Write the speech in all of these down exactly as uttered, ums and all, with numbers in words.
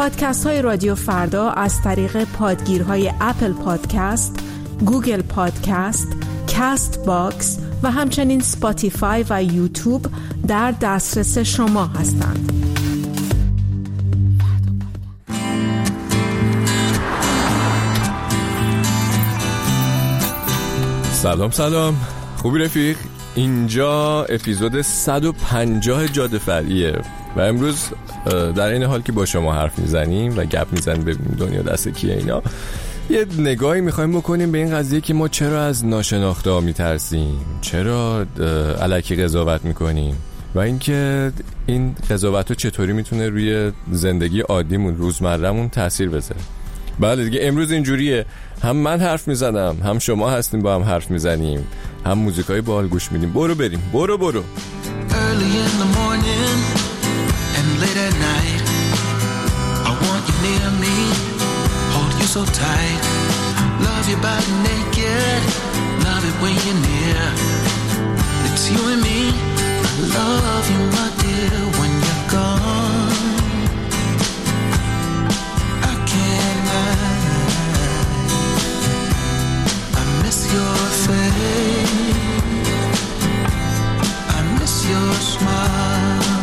پادکست های رادیو فردا از طریق پادگیرهای اپل پادکست، گوگل پادکست، کاست باکس و همچنین اسپاتیفای و یوتیوب در دسترس شما هستند. سلام سلام، خوبی رفیق؟ اینجا اپیزود صد و پنجاه جاده فرعیه و امروز در این حال که با شما حرف میزنیم و گپ میزنیم ببینیم دنیا دست کیه اینا، یه نگاهی میخوایم بکنیم به این قضیه که ما چرا از ناشناخته ها میترسیم، چرا الکی قضاوت میکنیم و اینکه این قضاوت ها چطوری میتونه روی زندگی عادیمون، روزمره‌مون تاثیر بذاره. بله دیگه، امروز اینجوریه، هم من حرف میزنم، هم شما هستیم با هم حرف میزنیم، هم موزیکای باحال گوش میدیم. برو بریم، برو برو. Early in the morning and late at night, I want you near me, hold you so tight, love you body naked, love it when you're near, it's you and me, I love you my dear when you're gone, I can't hide, I miss your face, I miss your smile,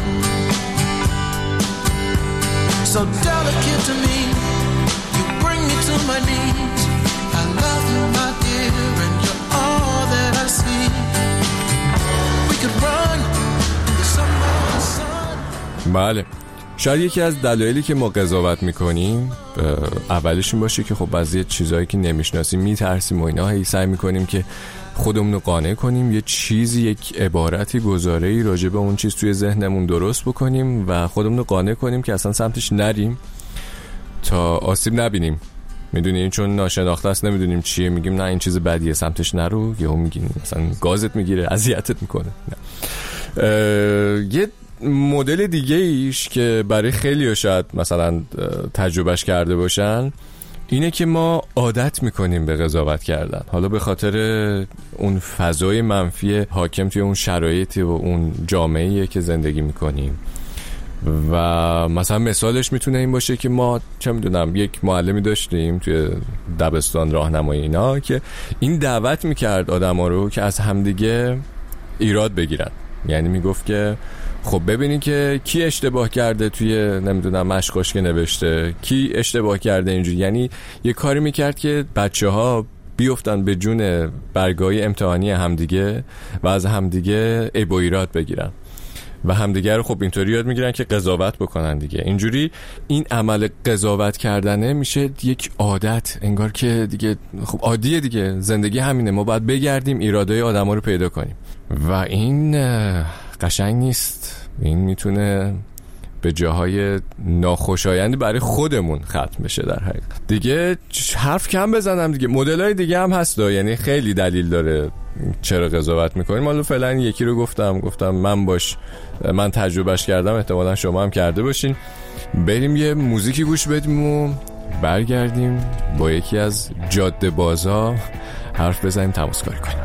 so delicate to me, you bring me to my knees, I love you my dear and you're all that I see, we could run in the summer sun. بله، شاید یکی از دلایلی که ما قضاوت میکنیم اولش این باشه که خب بعضی چیزایی که نمیشناسیم میترسیم و اینا، هی سعی میکنیم که خودمون رو قانع کنیم، یه چیزی، یک عبارتی، گزاره‌ای راجع به اون چیز توی ذهنمون درست بکنیم و خودمون رو قانع کنیم که اصلا سمتش نریم تا آسیب نبینیم. میدونی، چون ناشناخته است، نمیدونیم چیه، میگیم نه این چیز بدیه سمتش نرو، یهو میگیم مثلا گازت میگیره، اذیتت میکنه. یه مدل دیگه ایش که برای خیلی‌ها شاید مثلا تجربهش کرده باشن اینه که ما عادت میکنیم به قضاوت کردن، حالا به خاطر اون فضای منفی حاکم توی اون شرایطی و اون جامعه‌ای که زندگی میکنیم. و مثلا مثالش میتونه این باشه که ما چه میدونم یک معلمی داشتیم توی دبستان، راهنمایی اینا، که این دعوت میکرد آدما رو که از همدیگه ایراد بگیرن. یعنی میگفت که خب ببینین که کی اشتباه کرده توی نمیدونم مشقاش که نوشته، کی اشتباه کرده اینجوری. یعنی یه کاری میکرد که بچه ها بیفتن به جون برگای امتحانی همدیگه و از همدیگه عیب و ایراد بگیرن و همدیگه رو خب اینطوری یاد میگیرن که قضاوت بکنن دیگه. اینجوری این عمل قضاوت کردنه میشه یک عادت، انگار که دیگه خب عادیه دیگه، زندگی همینه، ما باید بگردیم ایرادای آدما رو پیدا کنیم و این قشنگ نیست. این میتونه به جاهای ناخوشایندی برای خودمون ختم بشه. در حقیقت دیگه حرف کم بزنم دیگه، مدلای دیگه هم هست، یعنی خیلی دلیل داره چرا قضاوت میکنیم. حالا فعلا یکی رو گفتم گفتم من باش من تجربهش کردم، احتمالا شما هم کرده باشین. بریم یه موزیکی گوش بدیم و برگردیم با یکی از جاده بازا حرف بزنیم، تماسکاری کنیم.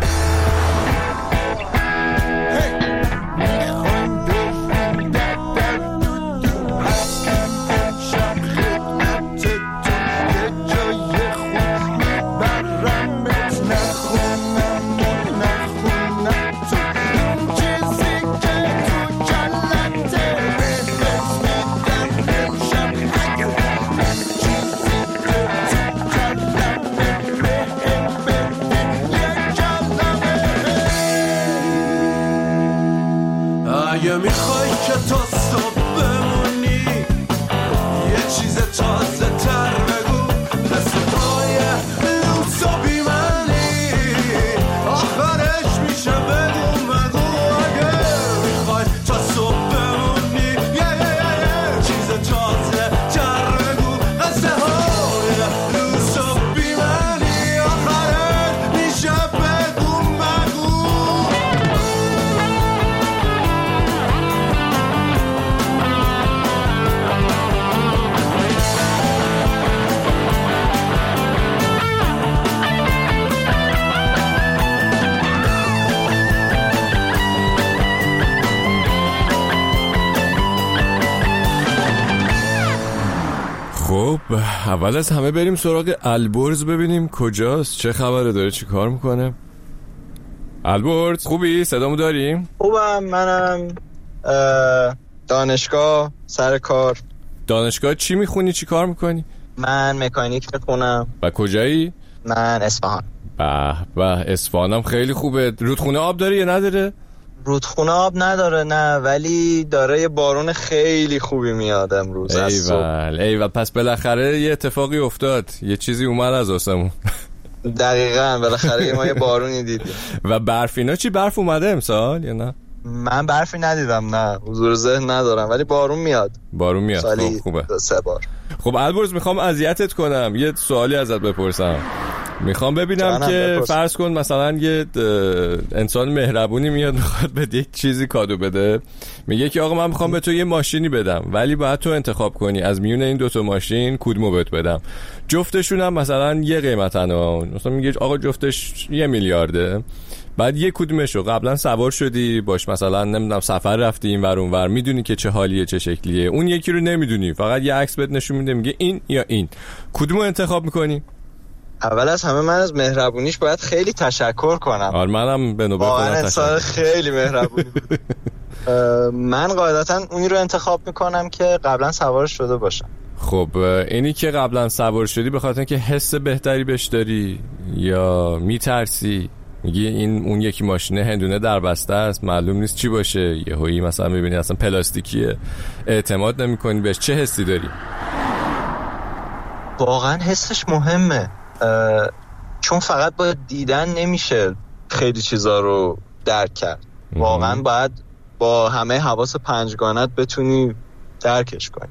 اگه میخوای که تا صبح بمونی یه چیز تازه تر بگو، مثل پای لوسو بیمنی آخرش میشه بگو مگو. اگه میخوای تا صبح بمونی یه یه یه یه چیز تازه تر بگو، مثل پای لوسو بیمنی آخرش میشه بگو مگو. اول از همه بریم سراغ البرز ببینیم کجاست، چه خبره، داره چی کار میکنه. البرز خوبی؟ صدامو داریم؟ خوبم، منم دانشگاه سر کار. دانشگاه چی میخونی، چی کار میکنی؟ من مکانیک میخونم. و کجایی؟ من اصفهان. به به، اصفهانم خیلی خوبه. رودخونه آب داره یا نداره؟ رودخونه آب نداره نه، ولی داره یه بارون خیلی خوبی میاد امروز از صبح. ایول ایول، پس بالاخره یه اتفاقی افتاد، یه چیزی اومد از آسمون. دقیقاً، بالاخره ما یه بارونی دیدیم. و برف اینا چی، برف اومده امسال یا نه؟ من برفی ندیدم، نه حضور ذهن ندارم، ولی بارون میاد. بارون میاد. خب خوبه. سه بار. خب البرز، میخوام اذیتت کنم، یه سوالی ازت بپرسم. میخوام ببینم که بپرس. فرض کن مثلا یه انسان مهربونی میاد میخواد به یک چیزی کادو بده، میگه که آقا من میخوام به تو یه ماشینی بدم، ولی باید تو انتخاب کنی از میون این دوتا ماشین کدومو بهت بدم. جفتشون هم مثلا یه قیمتن، مثلا میگه آقا جفتش یه میلیارده، بعد یه کدومشو قبلا سوار شدی باش، مثلا نمیدونم سفر رفتی این ور اون ور، میدونی که چه حالیه چه شکلیه، اون یکی رو نمیدونی، فقط یه عکس بهت نشون میده میگه این یا این، کدومو انتخاب میکنی؟ اول از همه من از مهربونیش باید خیلی تشکر کنم. آره منم به نوبه خودم تشکر. انسان خیلی مهربونی بود. من قاعدتا اونی رو انتخاب میکنم که قبلا سوار شده باشم. خب اینی که قبلا سوار شدی به خاطر اینکه حس بهتری بهش داری یا میترسی؟ میگی این اون یکی ماشینه هندونه در بسته است، معلوم نیست چی باشه، یهویی مثلا میبینی اصلا پلاستیکیه، اعتماد نمیکنی بهش، چه حسی داری؟ واقعا حسش مهمه، چون فقط با دیدن نمیشه خیلی چیزا رو درک کرد. واقعا باید با همه حواس پنجگانت بتونی درکش کنی.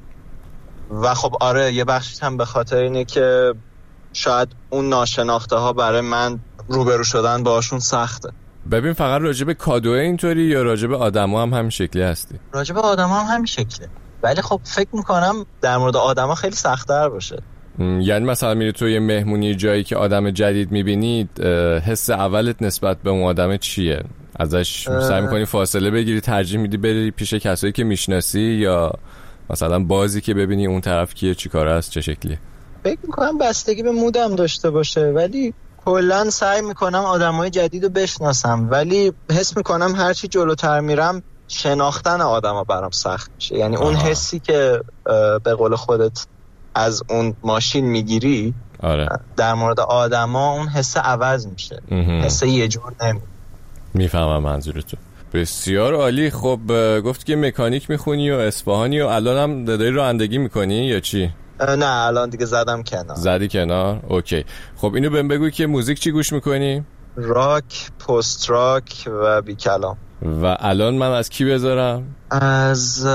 و خب آره یه بخشش هم به خاطر اینه که شاید اون ناشناخته ها برای من روبرو شدن باشون سخته. ببین فقط راجب کادوه اینطوری یا راجب آدما هم همین شکلی هستی؟ راجب آدما هم همین شکله، ولی خب فکر میکنم در مورد آدما خیلی سخت‌تر باشه. یعنی مثلا میری تو یه مهمونی جایی که آدم جدید میبینید، حس اولت نسبت به اون آدم چیه؟ ازش سعی میکنی فاصله بگیری، ترجیح میدی بری پیش کسایی که میشناسی، یا مثلا بازی که ببینی اون طرف کیه چی کاره است چه شکلیه؟ فکر میکنم بستگی به مودم داشته باشه، ولی کلا سعی میکنم آدمای جدید رو بشناسم، ولی حس میکنم هرچی جلوتر میرم شناختن آدما برام سخت میشه. یعنی اون آه. حسی که به قول خودت از اون ماشین میگیری، آره. در مورد آدما اون حس عوض میشه، حس یه جور نمی. میفهمم منظورتو. بسیار عالی. خب گفتی که مکانیک میخونی و اصفهانی و الان هم داری رانندگی میکنی یا چی؟ نه الان دیگه زدم کنار. زدی کنار؟ اوکی. خب اینو بهم بگو که موزیک چی گوش میکنی؟ راک، پست راک و بی کلام. و الان من از کی بذارم؟ از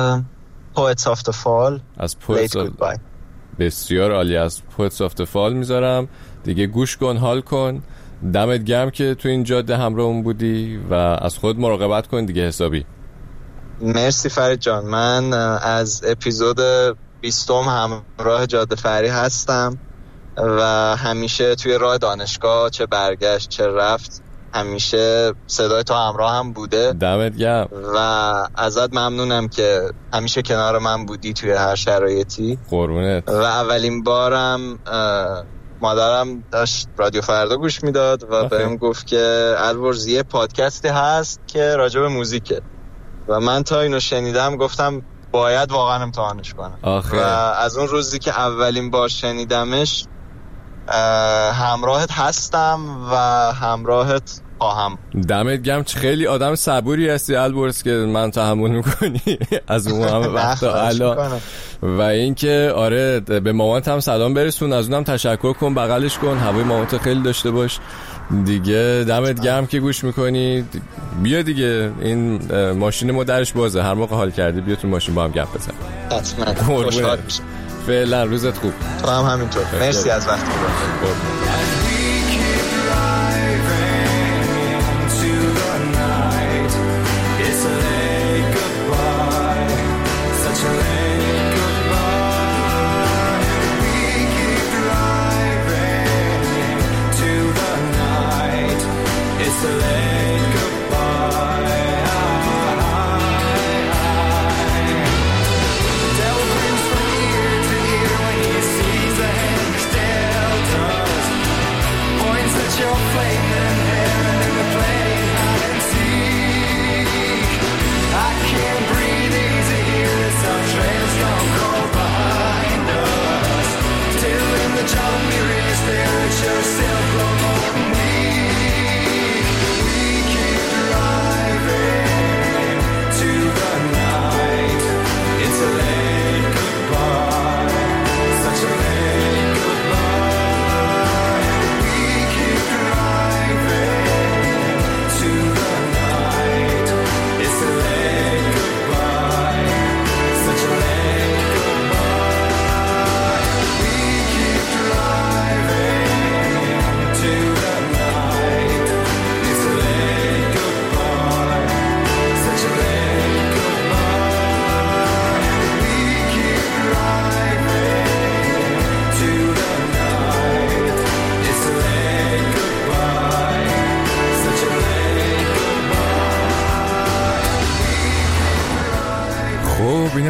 Poets of the Fall. از Poets of... بسیار عالی. از Poets of the Fall میذارم دیگه. گوش کن، حال کن. دمت گرم که تو این جاده همراهمون بودی و از خود مراقبت کن دیگه حسابی. مرسی فرید جان. من از اپیزود بیستم همراه جاده فری هستم و همیشه توی راه دانشگاه چه برگشت چه رفت همیشه صدای تو همراه هم بوده. دمت گرم و ازت ممنونم که همیشه کنار من بودی توی هر شرایطی. قربونت. و اولین بارم مادرم داشت رادیو فردا گوش میداد و بهم گفت که البرز یه پادکستی هست که راجع به موزیکه و من تا اینو شنیدم گفتم باید واقعا امتحانش کنم. آخه. و از اون روزی که اولین بار شنیدمش همراهت هستم و همراهت خواهم. دمت گرم. خیلی آدم صبوری هستی البرز که من تحمل میکنی از اون همه وقتا الان. و اینکه آره به مامانت هم سلام برسون، از اونم تشکر کن، بغلش کن، هوای مامانت خیلی داشته باش دیگه. دمت گرم که گوش میکنی. بیا دیگه این ماشین ما درش بازه، هر موقع حال کردی بیا تو ماشین با هم گپ بزن. حتما خوشحال میشم. فعلا روزت خوب. تو هم همینطور. مرسی از وقتی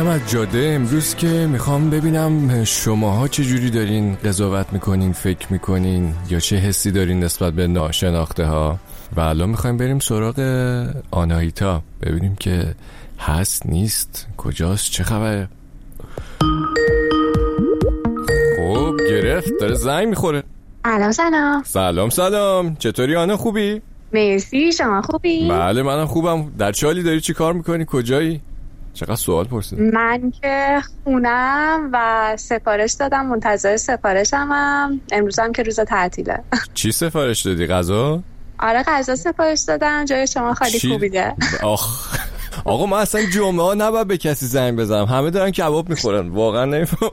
اومدم از جاده امروز که میخوام ببینم شماها چه جوری دارین قضاوت میکنین، فکر میکنین یا چه حسی دارین نسبت به ناشناخته ها. و الان میخوایم بریم سراغ آناهیتا ببینیم که هست نیست کجاست چه خبره. خب گرفت داره زنگ میخوره. سلام سلام. سلام سلام چطوری آنا خوبی؟ مرسی شما خوبی؟ بله منم خوبم. در چه حالی داری چی کار میکنی کجایی؟ چقدر سوال پرسیدم. من که خونم و سفارش دادم منتظر سفارشمم. امروزم که روز تعطیله. چی سفارش دادی؟ غذا؟ آره غذا سفارش دادم. جای شما خالی خوبیده. آخ آقا ما اصلا جمعه ها نباید به کسی زنگ بزنم همه دارن کباب میخورن واقعا نمیفهم.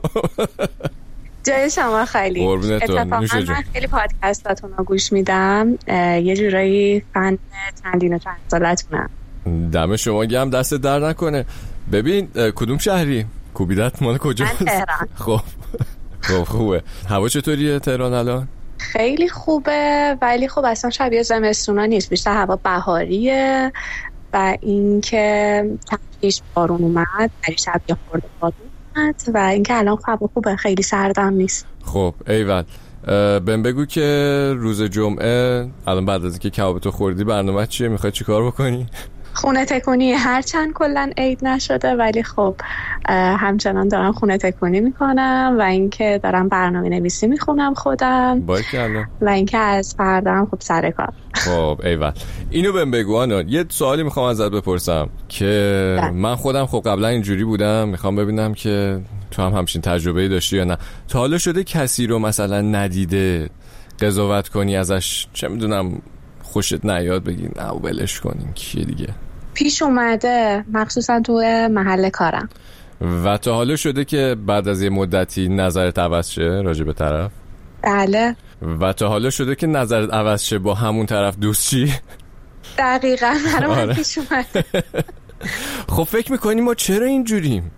جای شما خیلی. اتفاقا من خیلی پادکستاتون رو گوش میدم. یه جورایی فن چندین و چند سالتونم. دم شما گم دست در نکنه. ببین کدوم شهری؟ کوبیدت مال کجا؟ من تهران. خب خب خوبه. هوا چطوریه تهران الان؟ خیلی خوبه ولی خب اصلا شبیه زمستونا نیست، بیشتر هوا بهاریه و اینکه تقریبش بارون اومد ولی شب یه خورده بارون اومد و اینکه الان هوا خوبه خیلی سردم نیست. خب ایول بهم بگو که روز جمعه الان بعد از اینکه کبابتو خوردی برنامه چیه؟ میخوای چی کار بکنی؟ خونه تکونی. هرچند کلن عید نشده ولی خب همچنان دارم خونه تکونی میکنم و اینکه دارم برنامه نویسی میخونم خودم باریکلا و اینکه از فردام خب سر کار. خب ایول اینو بهم بگو آنا. یه سوالی میخوام ازت بپرسم که ده. من خودم خب قبلا اینجوری بودم، میخوام ببینم که تو هم همچین تجربه‌ای داشتی یا نه. تا حالا شده کسی رو مثلا ندیده قضاوت کنی ازش، چه میدونم خوشت نیاد بگی نه ولش کنین کیه دیگه؟ پیش اومده مخصوصا تو محل کارم. و تا حالا شده که بعد از یه مدتی نظرت عوض شه راجع به طرف؟ بله. و تا حالا شده که نظرت عوض شه با همون طرف دوست چی؟ دقیقاً برام پیش اومده. خب فکر میکنی ما چرا اینجوریم؟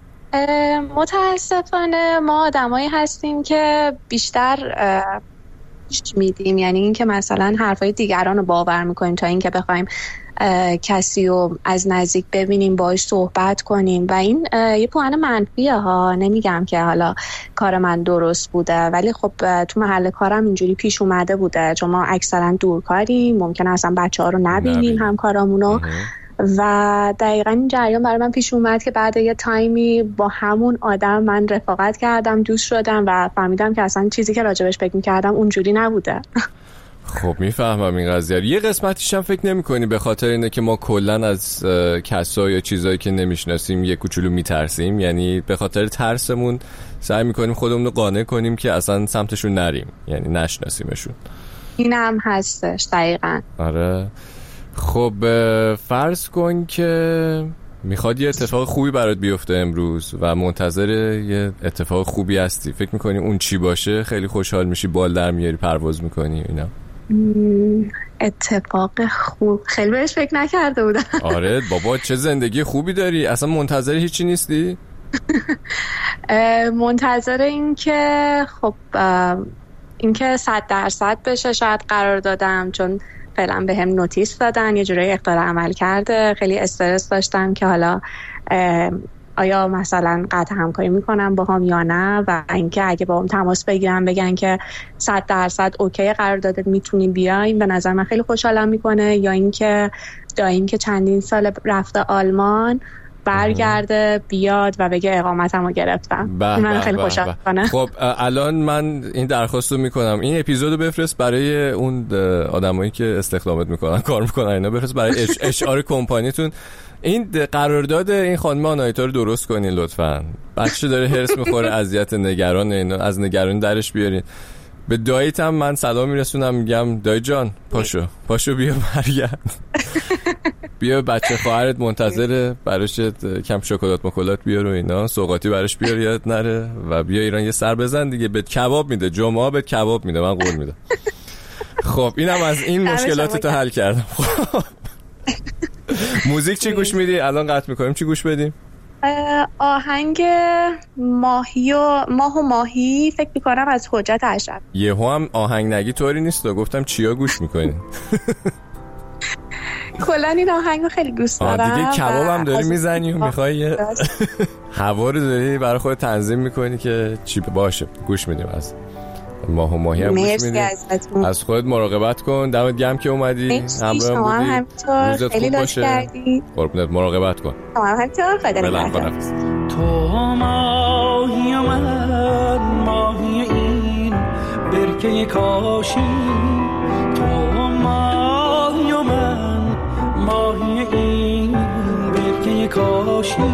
متاسفانه ما آدمایی هستیم که بیشتر میدیم، یعنی این که مثلا حرفای دیگران رو باور میکنیم تا این که بخوایم کسی رو از نزدیک ببینیم باهاش صحبت کنیم و این یه پوان منفیه ها. نمیگم که حالا کار من درست بوده ولی خب تو محل کارم اینجوری پیش اومده بوده چون ما اکثرا دورکاریم، ممکنه اصلا بچه ها رو نبینیم همکارامونو و دقیقا این جریان برای من پیش اومد که بعد یه تایمی با همون آدم من رفاقت کردم، دوست شدم و فهمیدم که اصلا چیزی که راجبش فکر می‌کردم اونجوری نبوده. خب میفهمم این قضیه. یه قسمتیش هم فکر نمی‌کنی به خاطر اینه که ما کلا از کسا یا چیزایی که نمیشناسیم یه کوچولو میترسیم، یعنی به خاطر ترسمون سعی می‌کنیم خودمون رو قانع کنیم که اصلا سمتشون نریم، یعنی نشناسیمشون. این هم هستش دقیقاً. آره. خب فرض کن که میخواد یه اتفاق خوبی برات بیفته امروز و منتظر یه اتفاق خوبی هستی، فکر میکنی اون چی باشه؟ خیلی خوشحال میشی، بال در میاری، پرواز میکنی اینا؟ اتفاق خوب خیلی بهش فکر نکرده بودم. آره بابا چه زندگی خوبی داری، اصلا منتظر هیچی نیستی؟ منتظر این که خب این که صد درصد بشه شاید قرار دادم، چون فعلا به هم نوتیس دادن یه جورایی اختار عمل کرده. خیلی استرس داشتم که حالا آیا مثلا قطع همکاری میکنم با هم یا نه و اینکه اگه با هم تماس بگیرم بگن که صد درصد اوکی قرار داده میتونیم بیایم، به نظر من خیلی خوشحالم میکنه. یا اینکه داییم که چندین سال رفته آلمان برگرده بیاد و بگه اقامتمو گرفتم. من خیلی خوشحال کنم. خب الان من این درخواستو میکنم این اپیزودو بفرست برای اون آدمایی که استخدامت میکنن کار میکنن، اینا بفرست برای اچ اچ آر کمپانیتون. این قرارداد این خانم آناهیتا رو درست کنین لطفاً. بچه داره هرس میخوره، اذیت، نگران، اینا از نگرانی درش بیارین. به داییت هم من سلام میرسونم، میگم دایی جان پاشو پاشو بیا برگرد. بیا بچه خواهرت منتظره، براش کم شکلات مکلات بیار و اینا، سوغاتی براش بیار یاد نره و بیا ایران یه سر بزن دیگه. بهت کباب میده، جمعه بهت کباب میده، من قول میدم. خب اینم از این مشکلاتتو حل کردم. موزیک چی گوش میدی؟ الان قطع میکنیم، چی گوش بدیم؟ آهنگ ماهی و ماه و ماهی فکر میکنم از حجت اشرف. یهو هم آهنگ نگی طوری نیست، گفتم چیا گوش میکنی؟ کلا این آهنگو خیلی دوست دارم. دیگه کباب هم داری میزنی و میخوای هوا رو داری برای خود تنظیم میکنی که چی باشه. گوش میدیم از ماه و ماهی هم گوش میدیم. از خودت مراقبت کن. دمت گرم که اومدی همراه بودی. روزت خوب باشه. قربونت، مراقبت کن. همینطور. خدا نگهدار. تو ماهی من ماهی این برکه کاشی، تو ماهی من ماهی این برکه کاشی،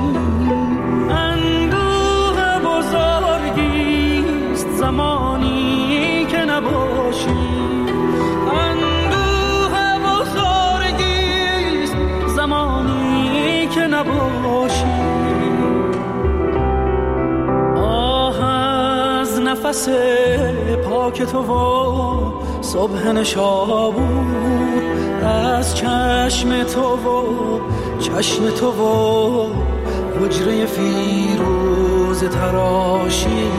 اندوه بزرگیست زمانی که نباشی، اندوه بزرگیست زمانی که نباشی. آه از نفس پاک تو و صبح نشابور، از چشم تو و چشم تو و حجره فیروز تراشی،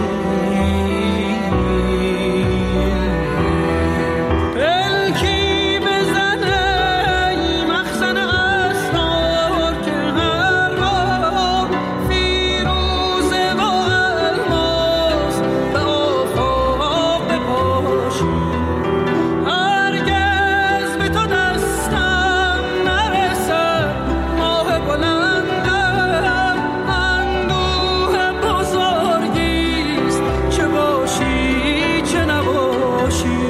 پلکی بزنه مخزن اسرار که هر بار فیروز و الماس به آفاق بپاشی. هرگز به تو دستم نرسد ماه بلندم، اندوه بزرگیست چه باشی چه نباشی.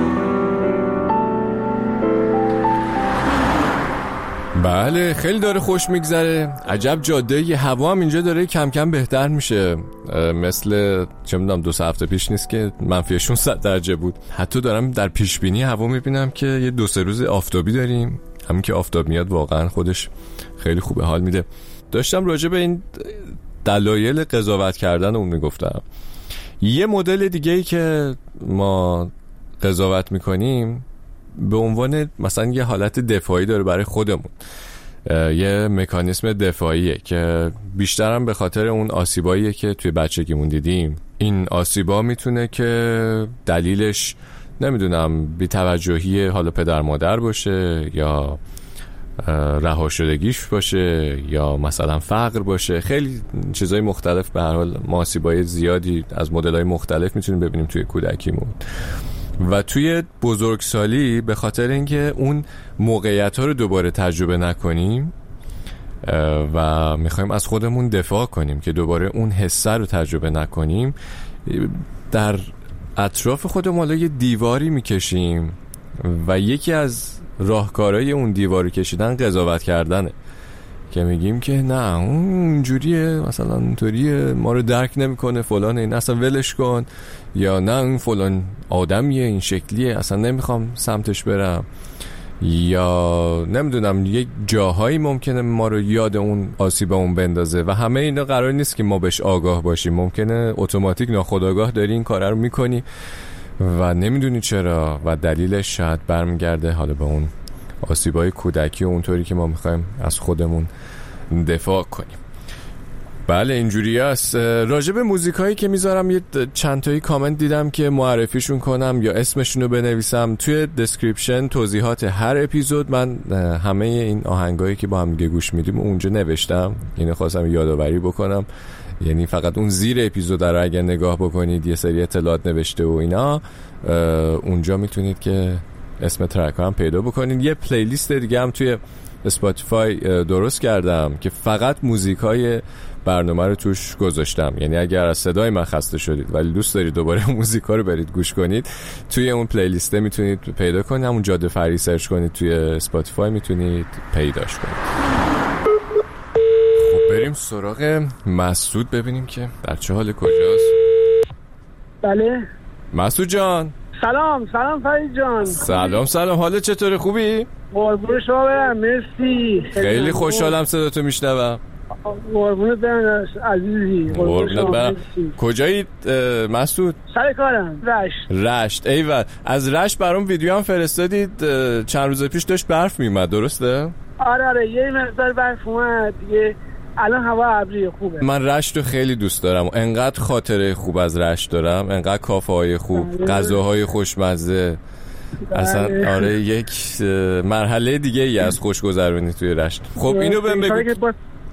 بله خیلی داره خوش میگذره. عجب جاده ی هوا هم اینجا داره کم کم بهتر میشه، مثل چه میدونم دو سه هفته پیش نیست که منفی شانزده درجه بود. حتی دارم در پیش بینی هوا میبینم که یه دو سه روز آفتابی داریم. همین که آفتاب میاد واقعا خودش خیلی خوبه، حال میده. داشتم راجع به این دلایل قضاوت کردن اون میگفتم. یه مدل دیگه ای که ما قضاوت میکنیم به عنوان مثلا یه حالت دفاعی داره برای خودمون، یه مکانیسم دفاعیه که بیشترم به خاطر اون آسیباییه که توی بچگیمون دیدیم. این آسیبا میتونه که دلیلش نمیدونم بی‌توجهی حالا پدر مادر باشه، یا رها شدگیش باشه، یا مثلا فقر باشه. خیلی چیزای مختلف. به هر حال ما آسیبای زیادی از مدل‌های مختلف میتونیم ببینیم توی کودکیمون و توی بزرگسالی، به خاطر اینکه اون موقعیت‌ها رو دوباره تجربه نکنیم و میخوایم از خودمون دفاع کنیم که دوباره اون حسه رو تجربه نکنیم، در اطراف خودمون حالا یه دیواری میکشیم و یکی از راهکارهای اون دیواری کشیدن قضاوت کردنه، که میگیم که نه اون اینجوریه، مثلا اونطوریه، ما رو درک نمیکنه، فلان، این اصلا ولش کن، یا نه اون فلان آدمیه این شکلیه اصلا نمیخوام سمتش برم، یا نمیدونم یک جاهایی ممکنه ما رو یاد اون آسیب اون بندازه و همه اینا قرار نیست که ما بهش آگاه باشیم. ممکنه اتوماتیک ناخودآگاه داری این کار رو میکنی و نمیدونی چرا و دلیلش شاید برمیگرده حالا به اون آسیبای کودکی و اونطوری که ما میخوایم از خودمون دفاع کنیم. بله اینجوری است. راجع به موزیکایی که میذارم یه چند تایی کامنت دیدم که معرفیشون کنم یا اسمشون رو بنویسم. توی دسکریپشن توضیحات هر اپیزود من همه این آهنگایی که با هم دیگه گوش میدیم اونجا نوشتم، اینو خواستم یادآوری بکنم. یعنی فقط اون زیر اپیزود رو اگه نگاه بکنید یه سری اطلاعات نوشته و اینا، اونجا میتونید که اسم ترک ها هم پیدا بکنید. یه پلیلیست دیگه هم توی اسپاتیفای درست کردم که فقط موزیک های برنامه رو توش گذاشتم. یعنی اگر از صدای من خسته شدید ولی دوست دارید دوباره موزیک ها رو برید گوش کنید، توی اون پلیلیسته میتونید پیدا کنید. همون جاده فری سرچ کنید توی اسپاتیفای میتونید پیداش کنید. خب بریم سراغ مسعود ببینیم که در چه حال کجاست. بله مسعود جان. سلام سلام فرید جان. سلام سلام، حالت چطوره؟ خوبی؟ قربون شما برم، مرسی. خیلی خوشحالم صداتو میشنوم. قربونت برم عزیزی. قربونت برم. کجایی مسعود؟ سر کارم رشت. رشت ایول. از رشت برام ویدیو هم فرستادید چند روز پیش، داشت برف میومد درسته؟ آره آره یه مقدار برف اومد دیگه، الان هوا ابری خوبه. من رشت رو خیلی دوست دارم، انقدر خاطره خوب از رشت دارم، انقدر کافه های خوب، غذاهای خوشمزه. اصلا آره یک مرحله دیگه ای از خوشگذرونی توی رشت. خب اینو بهم بگو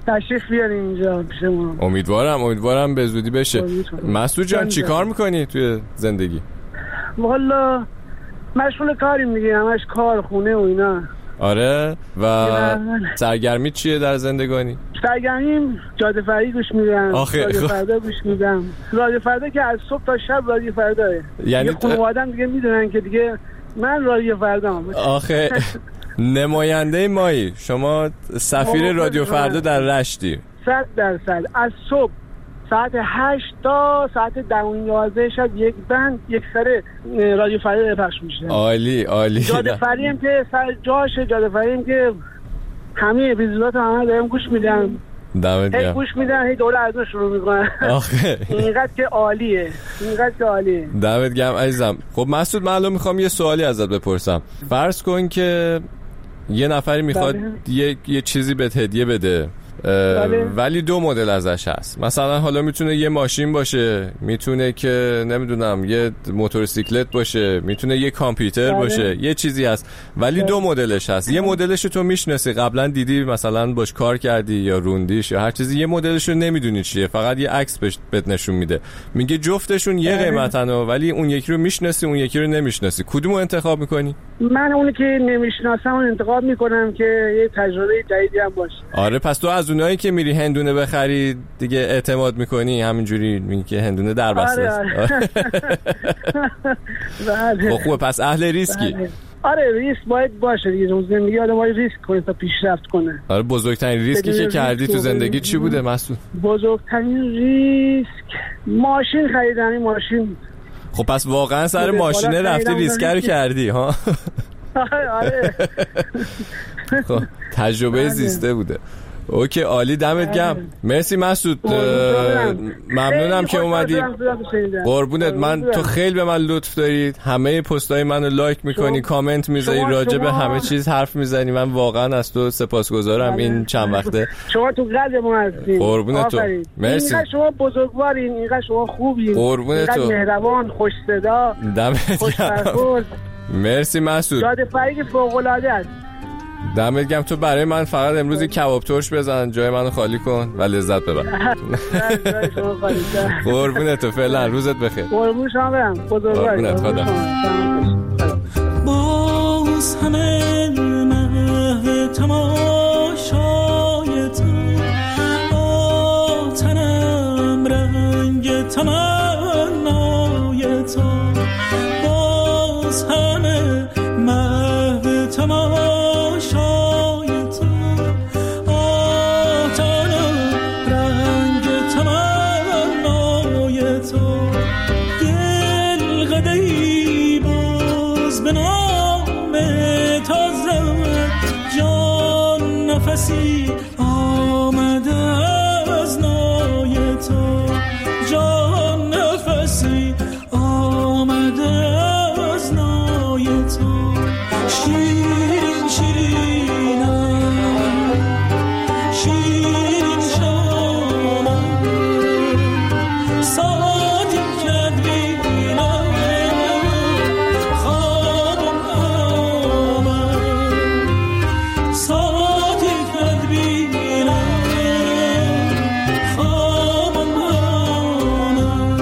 تشریف بیارین اینجا پیش ما. امیدوارم امیدوارم به زودی بشه. مسعود جان چی کار میکنی توی زندگی؟ والا مشغول کاریم دیگه، همش کار خونه و اینا. آره و سرگرمی چیه در زندگانی؟ سرگرمیم جاده فردا گوش میدم، رادیو فردا گوش میدم. رادیو فردا که از صبح تا شب رادیو فرداه. یعنی خانواده‌ام دیگه میدونن که دیگه من رادیو فردام. آخه نماینده مایی، شما سفیر رادیو فردا در رشتی. صد درصد از صبح ساعت هشت تا ساعت ده و یازده شب یک بند یک سره رادیو فردا پخش میشه. عالی عالی. جاده فردا هم که سر جاشه، جاده فردا هم که همه اپیزودات همه دارم گوش میدم. دمت گرم. هی گوش میدن هی دوره از شروع میکنن. آخه اینقدر که عالیه، اینقدر که عالیه. دمت گرم عزیزم. خب مسعود من الان میخوام یه سوالی ازت بپرسم. فرض کن که یه نفری میخواد یه یه چیزی بهت هدیه بده، ولی دو مدل ازش هست. مثلا حالا میتونه یه ماشین باشه، میتونه که نمیدونم یه موتورسیکلت باشه، میتونه یه کامپیوتر بله. باشه، یه چیزی هست ولی بله. دو مدلش هست. یه مدلش تو میشناسی، قبلا دیدی مثلا باش کار کردی یا روندیش یا هر چیزی، یه مدلش رو نمیدونی چیه، فقط یه عکس بهت نشون میده، میگه جفتشون یه قیمتن ولی اون یکی رو میشناسی اون یکی رو نمیشناسی، کدومو انتخاب میکنی؟ من اونی که نمیشناسم اون انتخاب میکنم که یه تجربه جدیدی هم باشه. آره پس تو از اونایی که میری هندونه بخری دیگه اعتماد میکنی، همینجوری میگی که هندونه در بسته است. بله. خب خوبه، پس اهل ریسکی. بله. آره ریسک باید باشه دیگه، تو زندگی آدم باید ریسک کنه تا پیشرفت کنه. آره بزرگترین ریسکی که کردی تو زندگی چی بوده مسعود؟ بزرگترین ریسک ماشین خریدن. ماشین. خب پس واقعا سر ماشینه رفتی ریسک رو کردی ها؟ آره. خب تجربه زیسته بوده. اوکی عالی، دمت گرم. مرسی مسعود، ممنونم که اومدی. قربونت، من تو خیلی به من لطف دارید، همه پستای منو لایک میکنی، کامنت میذاری، راجع به همه چیز حرف میزنی، من واقعا از تو سپاسگزارم. این چند وقته شما تو قلب ما هستین. قربونت تو. مرسی. اینقدر شما بزرگوارین، اینقدر شما خوبین، قربونت تو، مهربان، خوش صدا، دمت گرم. مرسی مسعود. جاده فردا فوق العاده است. دمت گرم. تو برای من فقط امروز یک کباب ترش بزن، جای منو خالی کن و لذت ببر. قربونت تو، فعلا روزت بخیر. قربون شما برم. قربونت، خدا. باز همه محو تماشای تو، با تنم رنگ تمنای تو، باز همه محو تماشای نفسی آمده از نای تو، جان نفسی آمده از نای تو، شیرین شیرینم، شیرین شامم، ساعتی کد بینم، خوابم آمد، ساعتی کد بینم، خوابم آمد.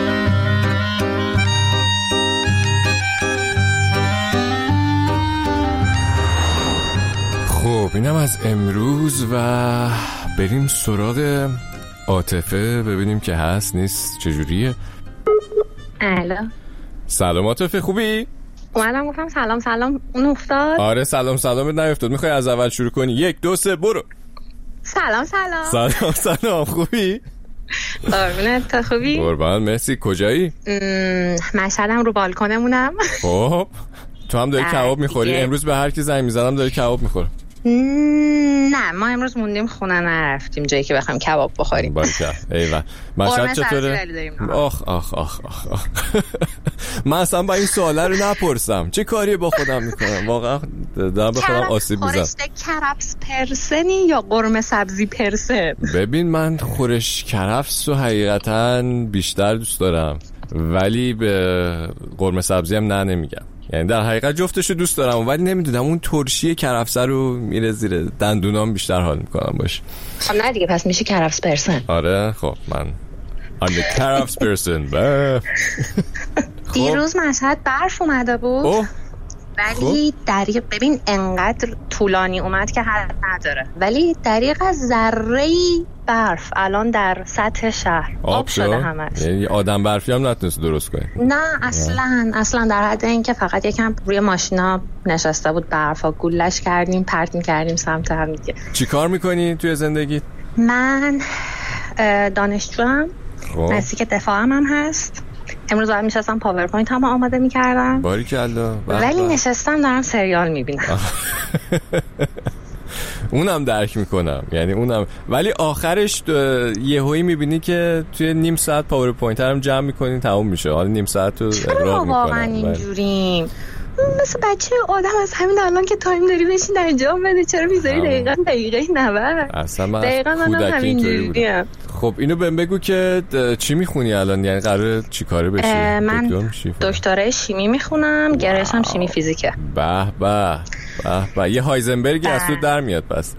خب اینم از امروز و بریم سراغ عاطفه، ببینیم که هست نیست چجوریه. الو سلام عاطفه، خوبی؟ اومدم گفتم سلام سلام، اون افتاد؟ آره سلام سلامت نیفتاد. میخوای از اول شروع کنی؟ یک دو سه برو. سلام سلام. سلام سلام، خوبی؟ قربونت، تو خوبی؟ قربان مرسی. کجایی؟ مشهدم، رو بالکنمونم. خب تو هم داری کباب میخوری؟ امروز به هر کی زنگ میزنم داری کباب میخوره. نه ما امروز موندیم خونه، نرفتیم جایی که بخوایم کباب بخوریم. باریکلا. ایول. مشهد چطوره؟ آخ آخ آخ آخ آخ. من اصلا با این سوالا رو نپرسم، چه کاری با خودم میکنم واقعا، دارم به خودم آسیب میزنم. خورشت کرفس پرسنی یا قرمه سبزی پرسن؟ ببین من خورش کرفس رو حقیقتا بیشتر دوست دارم، ولی به قرمه سبزی هم نه نمیگم. یعنی در حقیقت جفتشو دوست دارم ولی نمیدونم اون ترشی کرفسه رو میره زیر دندونام بیشتر حال میکنم باشه. خب نه دیگه پس میشه کرفس پرسن. آره خب من I'm the کرفس پرسن. دیروز مشهد برف اومده بود ولی دریق ببین انقدر طولانی اومد که حد نداره ولی دریق از ذره‌ای برف الان در سطح شهر آب, آب شده همش. یعنی آدم برفی هم نتونست درست کنه؟ نه اصلا اصلا در حد این که فقط یکم روی ماشینا نشسته بود برفا گولش کردیم پرت می‌کردیم سمت هم دیگه. چی کار میکنی توی زندگی؟ من دانشجوام نزدیک دفاعم هم هست. امروز دارم میشستم پاورپوینت هم آماده میکردم باریکلا ولی نشستم دارم سریال میبینم. اونم درک میکنم یعنی اونم ولی آخرش یهویی میبینی که توی نیم ساعت پاورپوینت هم جمع میکنین تموم میشه حالا نیم ساعت رو اقراق میکنم. واقعا اینجوریم مثل بچه آدم از همین الان که تایم داری بشین انجام بده چرا میذاری دقیقا دقیقه نود اصلا من کودکی اینطوری بودم. خب اینو بهم بگو که چی میخونی الان یعنی قراره چی کاره بشی؟ من دکترای شیمی میخونم گرایش هم شیمی فیزیکه. به به به به یه هایزنبرگی از تو در میاد پس.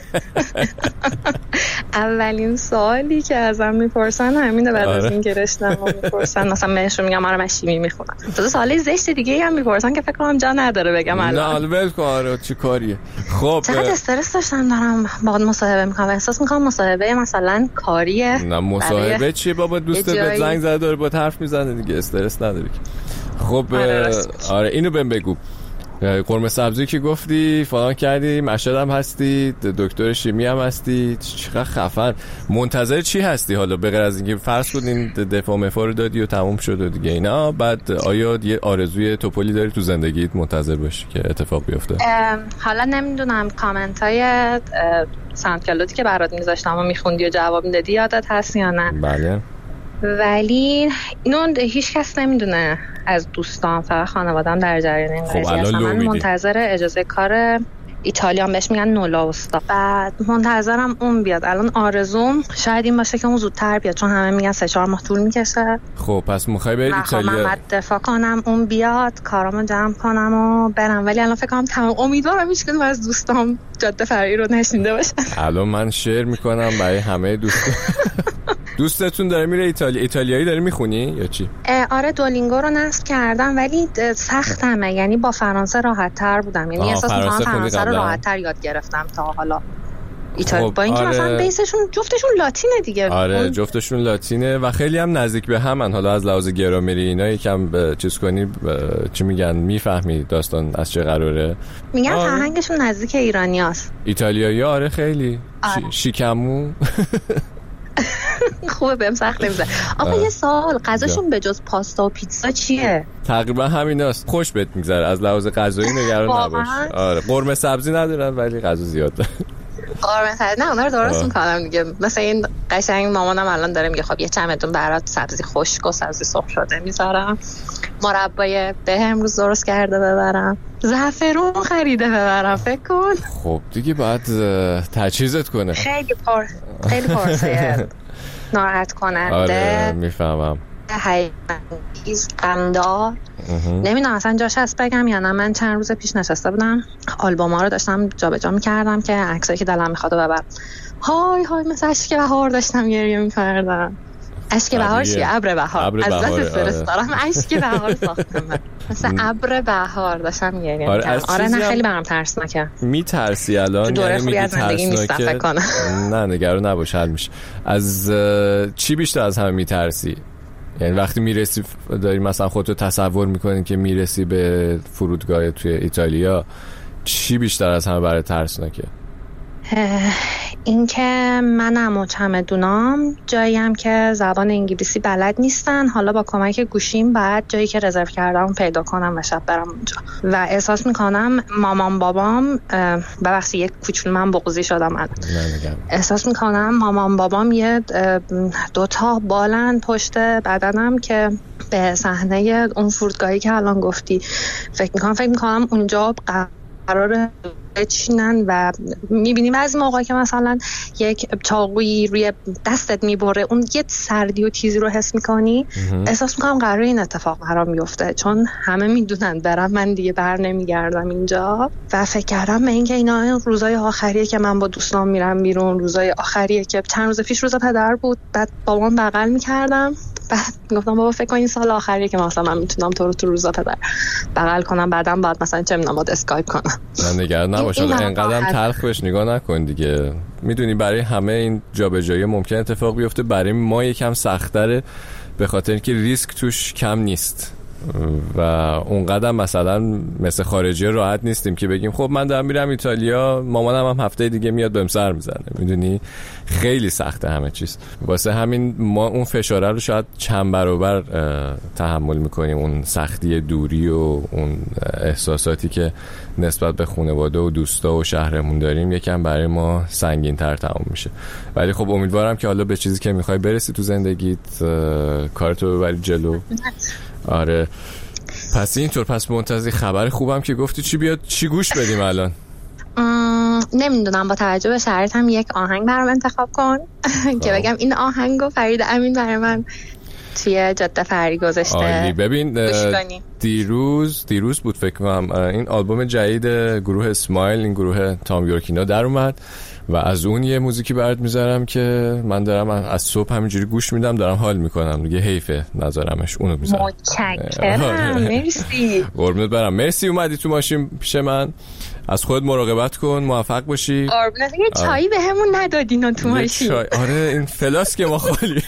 اولین سوالی که ازم میپرسن همینه بعد از این که رشته‌مو میپرسن مثلا بهشون میگم آره من شیمی میخونم. تو سوال زشت دیگه هم میپرسن که فکر کنم جا نداره بگم الان. نه ول کن آره چی کاریه. خب چقدر استرس داشتم دارم باهات مصاحبه میکنم احساس میکنم مصاحبه مثلا کاریه. نه مصاحبه چیه بابا دوستت به زنگ زده داره با حرف میزنه دیگه استرس نداری. خب آره, آره اینو بهم بگو قرمه سبزی که گفتی فلان کردی مشهد هم هستی دکتر شیمی هم هستی چقدر خفن منتظر چی هستی حالا به غیر از اینکه فرض کن این دفاع مفا رو دادی و تموم شد و دیگه اینا بعد آیا یه آرزوی توپلی داری تو زندگیت منتظر باشی که اتفاق بیفته؟ حالا نمیدونم کامنت های ساوند کلاودی که برات میذاشتم و میخوندی و جواب میدادی یادت هست یا نه؟ بله ولی اینو هیچ کس نمیدونه از دوستان فقط خانواده‌ام در جریان این قضیه هستن. من منتظر اجازه کار ایتالیا هم بهش میگن نولاوستا بعد منتظرم اون بیاد. الان آرزوم شاید این باشه که اون زودتر بیاد چون همه میگن سه چهار ماه طول میکشه. خب پس میخوای بری ایتالیا؟ من بعد دفاع کنم اون بیاد کارامو جمع کنم و برم ولی الان فکر کنم تمام امیدوارم هیچ کدوم از دوستام جاده فرعی رو نشنیده باشه. الان من شعر میکنم برای همه دوستان. دوستتون داره میره ایتالیا ایتالیایی داره میخونی یا چی؟ آره دولینگو رو نصب کردم ولی سختمه یعنی با فرانسه راحت تر بودم یعنی احساس میکنم فرانسه رو راحت تر یاد گرفتم تا حالا ایتالیا. با اینکه آره مثلا بیسشون جفتشون لاتینه دیگه. آره اون... جفتشون لاتینه و خیلی هم نزدیک به همن. حالا از لحاظ گرامری اینا یکم چیز کنی چی میگن میفهمی داستان از چه قراره. میگن آره. فرهنگشون نزدیک ایرانیاست. ایتالیایی آره خیلی آره. ش... شیکمو خوبه بهم سخت نمیشه. آقا یه سوال غذاشون به جز پاستا و پیتزا چیه؟ تقریبا همیناست. خوش بهت میگذره از لحاظ غذایی نگران نباش. آره قرمه سبزی ندارن ولی غذا زیاد دارن. قرمه سبزی نه اونا رو درست میکنم دیگه. مثلا این قشنگ مامانم الان داره میگه خب یه چمدون برات سبزی خشک و سبزی سرخ شده میذارم مربای به امروز درست کرده ببرم زعفرون خریده ببرم فکر کن. خب دیگه باید تجهیزت کنه. خیلی پر خیلی پرسه ناراحت کننده. آره میفهمم. هیز غمدار نمیدونم اصلا جاش هست بگم یا نه. من چند روز پیش نشسته بودم آلبوما رو داشتم جابجا میکردم که عکسایی که دلم میخواد ببرم های های مثل اشک بهار داشتم گریه میکردم. اشک بهار چیه؟ ابر بهار. از دست استرس دارم اشک بهار ساختم من مثل ابر بهار داشتم گریه میکردم. آره نه خیلی برام ترسناکه. میترسی الان یعنی میگی ترسناکه؟ نه نگران نباش حل میشه. از چی بیشتر از همه میترسی؟ یعنی وقتی میرسی داری مثلا خودتو تصور میکنی که میرسی به فرودگاه توی ایتالیا چی بیشتر از همه برای ترسناکه؟ این که منم و چمدونام جاییم که زبان انگلیسی بلد نیستن حالا با کمک گوشیم بعد جایی که رزرو کردم پیدا کنم و شب برم اونجا و احساس میکنم مامان بابام ببخشید یک کوچولو من بغضی شدم الان احساس میکنم مامان بابام یه دوتا بالن پشت بدنم که به صحنه اون فرودگاهی که الان گفتی فکر میکنم فکر میکنم اونجا قراره بچینن و میبینیم بعضی موقع که مثلا یک چاقویی روی دستت میبره، اون یه سردی و تیزی رو حس میکنی، احساس میکنم قراره این اتفاق برام بیفته، چون همه میدونن برم من دیگه بر نمیگردم اینجا. و فکر کردم به اینکه اینا روزای آخریه که من با دوستان میرم بیرون، روزای آخریه که چند روز پیش روز پدر بود، بعد بابام بغل میکردم، بعد گفتم بابا فکر کن این سال آخریه که مثلا من میتونم تو رو تو روزا پدر بغل کنم، بعدم بعد مثلا چه میدونم باید اسکایپ کنم. نه نگران نباش، اینقدرم تلخ بهش نگاه نکن دیگه. میدونی برای همه این جابجایی ممکن اتفاق بیفته، برای ما یکم سخت‌تره به خاطر اینکه ریسک توش کم نیست و اونقدر مثلا مثل خارجی راحت نیستیم که بگیم خب من دارم میرم ایتالیا، مامانم هم هفته دیگه میاد بهم سر میزنه. میدونی خیلی سخته همه چیز، واسه همین ما اون فشاره رو شاید چند برابر تحمل میکنیم، اون سختی دوری و اون احساساتی که نسبت به خانواده و دوستا و شهرمون داریم یکم برای ما سنگین تر تموم میشه. ولی خب امیدوارم که حالا به چیزی که میخوای برسی تو زندگیت کارتو ببری جلو. آره پس اینطور، پس منتظر خبر خوبم که گفتی چی بیاد، چی گوش بدیم الان؟ نمیدونم، با توجه به شرایط هم یک آهنگ برام انتخاب کن که بگم این آهنگو فرید امین برای من توی جاده فری گذاشته. آلی ببین دیروز دیروز بود فکر کنم این آلبوم جدید گروه اسمایل، این گروه تام یورکینا در اومد و از اون یه موزیکی برات میذارم که من دارم از صبح همینجوری گوش میدم، دارم حال میکنم دیگه، حیفه نذارمش، اونو میذارم. متشکرم، مرسی. قربونت برم، مرسی اومدی تو ماشین پیش من. از خود مراقبت کن، موفق باشی. قربونت. یه چایی بهمون ندادین تو ماشین؟ آره این فلاسک ما خالی.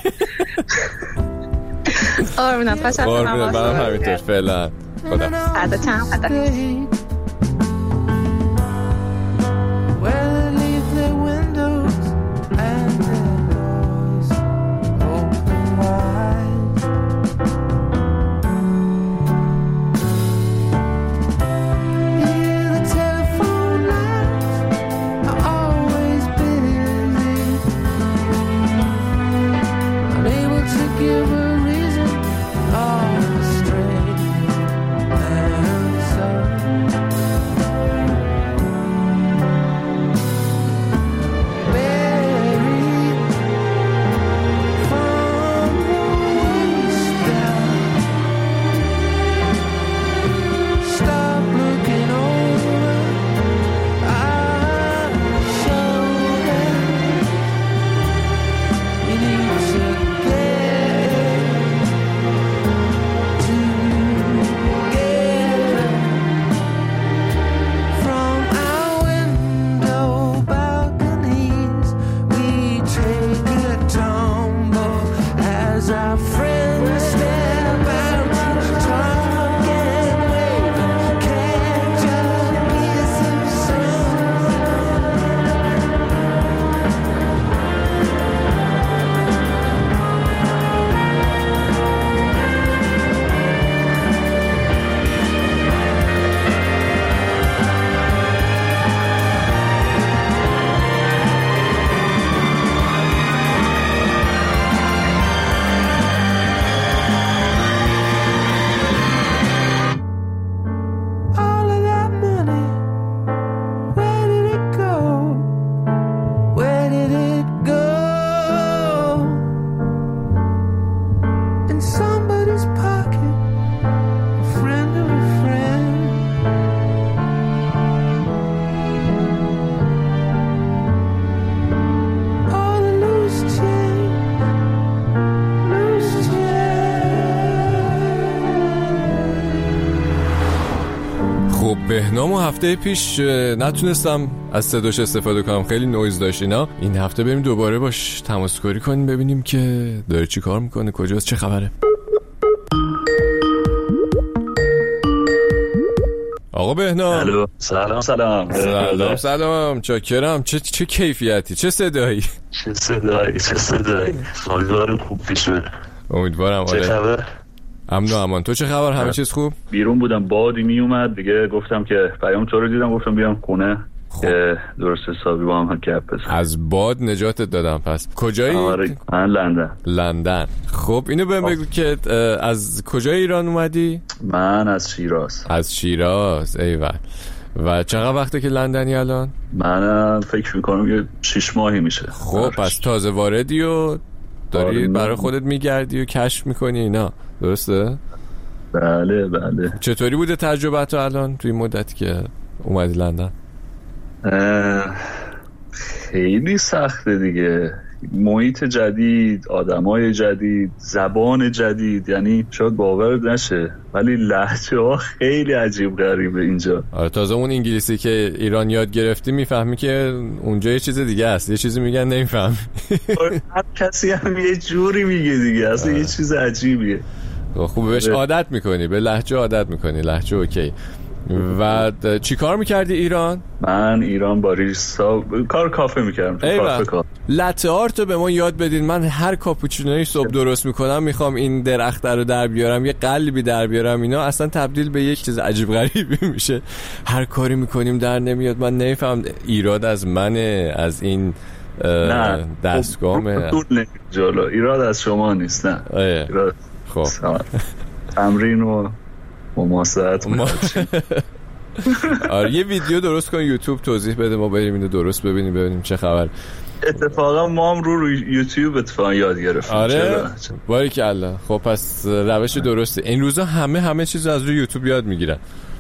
قربونت پاشم. قربونت برم همینطور فعلا. خدا بعد چند خدا. بهنام و هفته پیش نتونستم از صداش استفاده کنم، خیلی نویز داشت اینا. این هفته بریم دوباره باش تماس کاری کنیم ببینیم که داره چی کار میکنه، کجاست، چه خبره. آقا بهنام. الو سلام سلام سلام سلام چاکرم. چه چه کیفیتی، چه صدایی چه صدایی چه صدایی امیدوارم خوب پیش بره. امیدوارم. آره چه خبر؟ امن و امان. تو چه خبر؟ همه چیز خوب؟ بیرون بودم بادی می اومد دیگه، گفتم که پیام تو رو دیدم گفتم بیام خونه که درست حسابی با هم گپ بزنیم. از باد نجاتت دادم. پس کجایی؟ آره من لندن. لندن. خب اینو بهم بگو که از کجای ایران اومدی؟ من از شیراز. از شیراز. ایول. و چقدر وقته که لندنی الان؟ منم فکر میکنم که شش ماهی میشه. خب پس تازه واردی و داری برای خودت میگردی و کشف میکنی اینا، درسته؟ بله بله. چطوری بوده تجربه تو الان توی مدتی که اومدی لندن؟ خیلی سخته دیگه، محیط جدید، آدمای جدید، زبان جدید، یعنی شاید باور نشه ولی لهجه ها خیلی عجیب غریبه اینجا. آره تازه اون انگلیسی که ایران یاد گرفتی میفهمی که اونجا یه چیز دیگه است، یه چیزی میگن نمیفهمی. هر کسی هم یه جوری میگه دیگه، اصلا یه چیز عجیبیه. خوب بهش عادت میکنی، به لهجه عادت میکنی، لهجه اوکی. و چی کار میکردی ایران؟ من ایران باریستا کار کافه میکردم تو کافه کار. لته آرتو به ما یاد بدین، من هر کاپوچینوی صبح درست میکنم میخوام این درخت رو در بیارم، یه قلبی در بیارم، اینا اصلا تبدیل به یک چیز عجیب غریبی میشه. هر کاری میکنیم در نمیاد. من نمیفهم ایراد از منه، از این دستگاهمه؟ جلو ایراد از شما نیست. نه ایراد خب تمرین و مماسات. آره یه ویدیو درست کن یوتیوب توضیح بده ما بریم اینو درست ببینیم ببینیم چه خبر. اتفاقا ما هم رو, رو یوتیوب اتفاقا یاد گرفتیم. آره باریکالله. خب پس روش درسته. این روزا همه همه چیز از روی یوتیوب یاد میگیرن.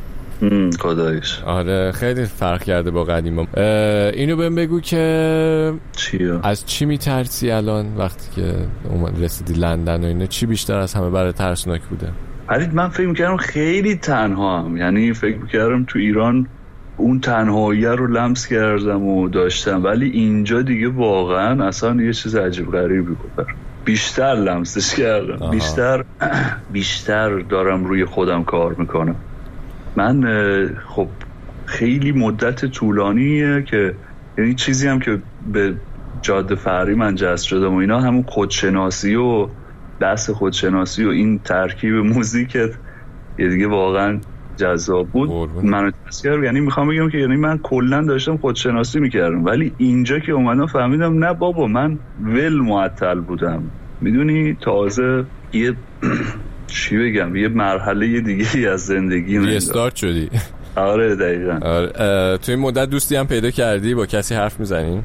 خدایش. آره خیلی فرق کرده با قدیما. اینو بهم بگو که چیه؟ از چی میترسی الان وقتی که رسیدی لندن و اینا؟ چی بیشتر از همه برای ترسناک بوده؟ فرید من فکر میکردم خیلی تنها هم، یعنی فکر میکردم تو ایران اون تنهایی رو لمس کردم و داشتم، ولی اینجا دیگه واقعا اصلا یه چیز عجیب غریبی بود. بیشتر لمسش کردم. آها. بیشتر بیشتر دارم روی خودم کار میکنم. من خب خیلی مدت طولانیه که یعنی چیزی هم که به جاده فقری من جذب شدم و اینا همون خودشناسی و بحث خودشناسی و این ترکیب موزیکت یه دیگه واقعا جذاب بود. منو تاثیر، یعنی میخوام بگم که یعنی من کلا داشتم خودشناسی میکردم ولی اینجا که اومدم فهمیدم نه بابا من ول معطل بودم. میدونی تازه یه چی بگم یه مرحله دیگه از زندگی من ریستارت شدی. آره دقیقاً. آره تو این مدت دوستی هم پیدا کردی؟ با کسی حرف میزنی؟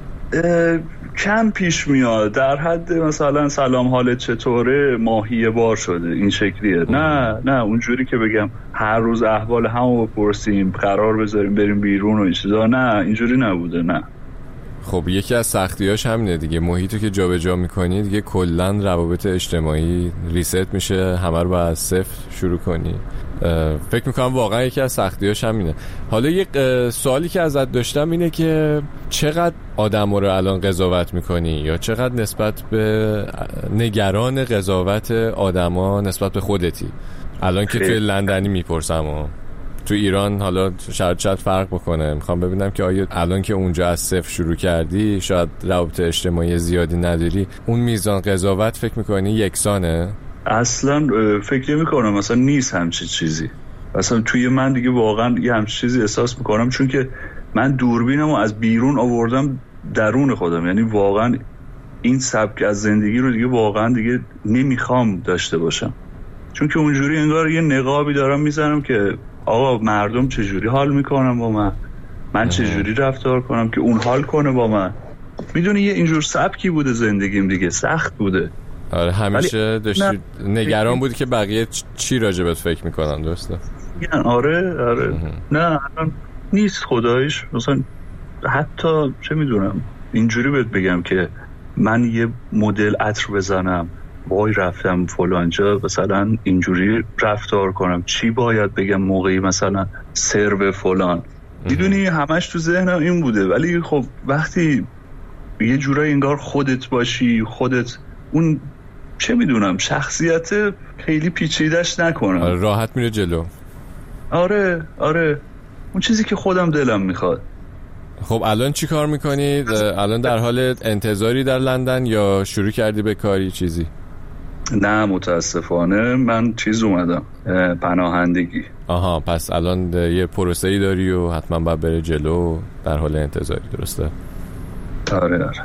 کم پیش میاد، در حد مثلا سلام حالت چطوره ماهی بار شده این شکلیه. ام. نه نه اونجوری که بگم هر روز احوال همو بپرسیم قرار بذاریم بریم بیرون و این چیزا، نه اینجوری نبوده. نه خب یکی از سختیاش همینه دیگه، محیطو که جابجا میکنی دیگه کلا روابط اجتماعی ریست میشه، همه رو باید از صفر شروع کنی. فکر میکنم واقعا یکی از سختیاش همینه. حالا یک سوالی که ازت داشتم اینه که چقدر آدم رو الان قضاوت میکنی یا چقدر نسبت به نگران قضاوت آدما نسبت به خودتی الان که توی لندنی میپرسم و تو ایران حالا شاید شاید فرق بکنه. میخوام ببینم که آیا الان که اونجا از صفر شروع کردی شاید روابط اجتماعی زیادی نداری، اون میزان قضاوت فکر میکنی یکسانه؟ اصلا فکر میکنم مثلا نیست همچین چیزی. اصلا توی من دیگه واقعا یه همچین چیزی احساس میکنم چون که من دوربینمو از بیرون آوردم درون خودم، یعنی واقعا این سبک از زندگی رو دیگه واقعا دیگه نمیخوام داشته باشم، چون که اونجوری انگار یه نقابی دارم میزنم که آقا مردم چجوری حال میکنن با من، من چجوری رفتار کنم که اون حال کنه با من. میدونی یه اینجور سبکی بوده زندگیم دیگه، سخت بوده. آره همیشه داشتی نگران بودی که بقیه چی راجبت فکر میکنن، درسته؟ آره آره نه الان نیست خدایش. مثلا حتی چه میدونم اینجوری بهت بگم که من یه مدل عطر بزنم وای رفتم فلانجا مثلا اینجوری رفتار کنم، چی باید بگم موقعی مثلا سرو فلان، میدونی همش تو ذهنم این بوده. ولی خب وقتی یه جورایی انگار خودت باشی، خودت اون چه میدونم شخصیت خیلی پیچیدش نکنم، آره راحت میره جلو. آره آره اون چیزی که خودم دلم میخواد. خب الان چی کار میکنید؟ الان در حال انتظاری در لندن یا شروع کردی به کاری چیزی؟ نه متاسفانه من چیز اومدم پناهندگی. آها پس الان یه پروسه‌ای داری و حتما باید بره جلو، در حال انتظاری، درسته؟ آره آره.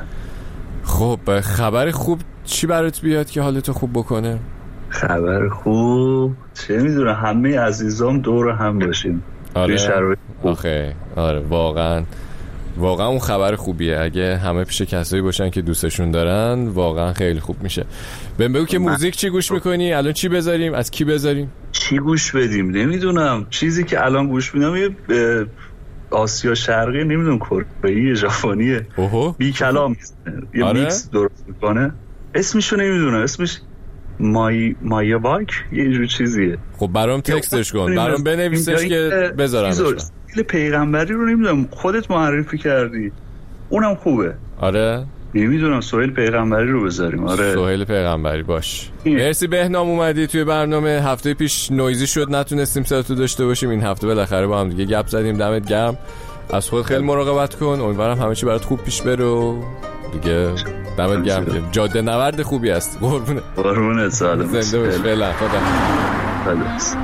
خب خبر خوب چی برات بیاد که حالتو خوب بکنه؟ خبر خوب چه میدونم همه عزیزام دور هم باشیم. آره آخه آره واقعا واقعا اون خبر خوبیه. اگه همه پیش کسایی باشن که دوستشون دارن واقعا خیلی خوب میشه. بهم بگو که موزیک چی گوش میکنی الان؟ چی بذاریم؟ از کی بذاریم؟ چی گوش بدیم؟ نمیدونم. چیزی که الان گوش میدم یه آسیا شرقی، نمیدونم کره‌ای ژاپنیه، بی کلام یه آره؟ میکس درست میکنه. اسمشو نمیدونم، اسمش مای مایا باک یه جور چیزیه. خب برام تکستش کن، برام بنویسش که بذارمش. استیل پیغمبری رو نمیدونم، خودت معرفی کردی، اونم خوبه. آره نمیدونم، سهیل پیغمبری رو بذاریم. آره سهیل پیغمبری باش. مرسی بهنام اومدی توی برنامه. هفته پیش نویزی شد نتونستیم صداتو داشته باشیم، این هفته بالاخره با هم دیگه گپ زدیم. دمت گرم. از خود خیلی مراقبت کن، امیدوارم همه چی برات خوب پیش بره و دیگه دمت گرم که جاده نورد خوبی است. قربونه قربونه سلام. زنده باش. فعلا خدا. خدا.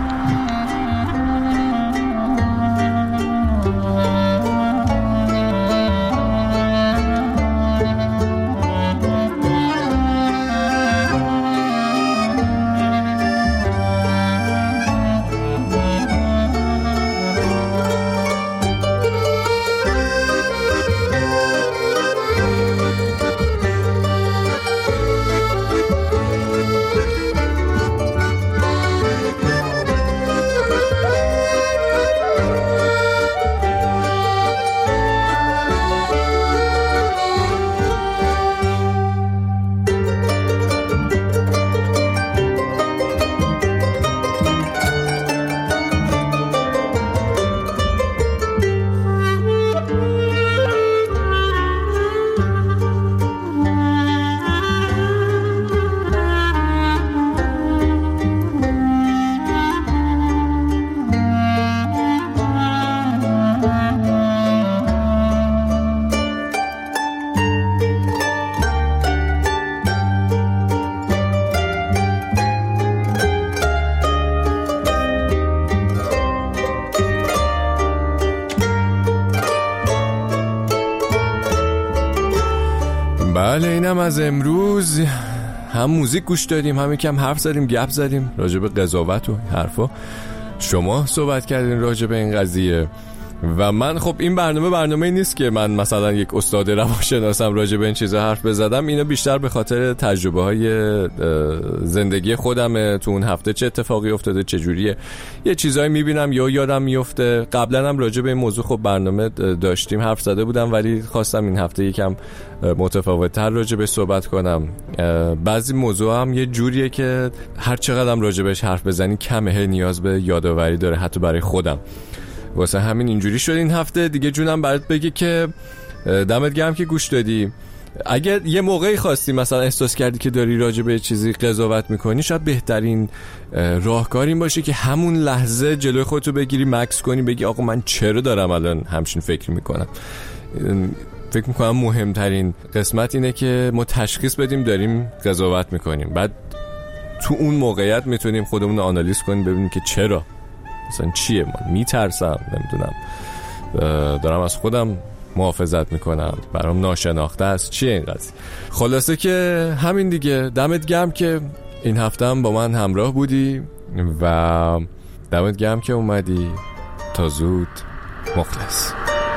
بله اینم از امروز. هم موزیک گوش دادیم، هم یکم حرف زدیم، گپ زدیم راجع به قضاوت و حرفا. شما صحبت کردین راجع به این قضیه و من خب این برنامه برنامه نیست که من مثلا یک استاد روانشناسم راجع به این چیزا حرف بزدم. اینا بیشتر به خاطر تجربه های زندگی خودمه. تو اون هفته چه اتفاقی افتاده، چه جوریه، یه چیزایی میبینم یا یادم میفته. قبلا هم راجع به این موضوع خب برنامه داشتیم، حرف زده بودم، ولی خواستم این هفته یکم متفاوت‌تر راجع به صحبت کنم. بعضی موضوع هم یه جوریه که هر چقدر هم راجع بهش حرف بزنی کمه، نیاز به یادآوری داره حتی برای خودم. واسه همین اینجوری شد این هفته دیگه. جونم برات بگه که دمت گرم که گوش دادی. اگر یه موقعی خواستی مثلا احساس کردی که داری راجع به چیزی قضاوت میکنی، شاید بهترین راهکار این باشه که همون لحظه جلوی خودتو بگیری، مکس کنی، بگی آقا من چرا دارم الان همچین فکر میکنم. فکر میکنم مهمترین قسمت اینه که ما تشخیص بدیم داریم قضاوت میکنیم، بعد تو اون موقعیت میتونیم خودمون رو آنالیز کنیم، ببینیم که چرا، مثلا چیه، من میترسم، نمیدونم دارم از خودم محافظت میکنم، برام ناشناخته است، چیه این قضیه. خلاصه که همین دیگه. دمت گرم که این هفته هم با من همراه بودی و دمت گرم که اومدی. تا زود. مخلص.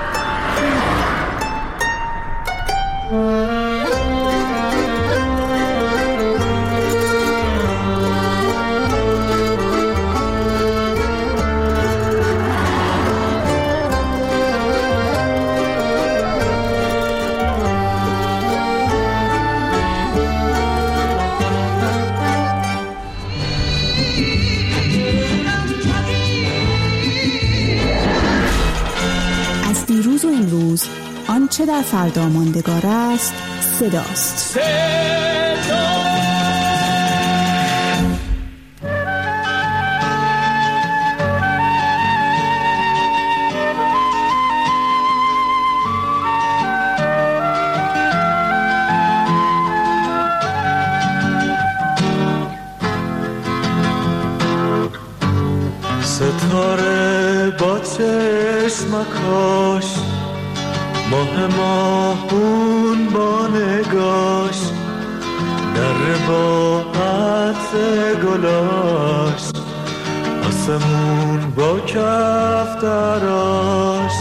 آنچه در فردا ماندگار است صداست. صدا ستاره با چشمکاش، ماه ماهون با نگاش، در با عطر گلاش، از آسمون با کفتراش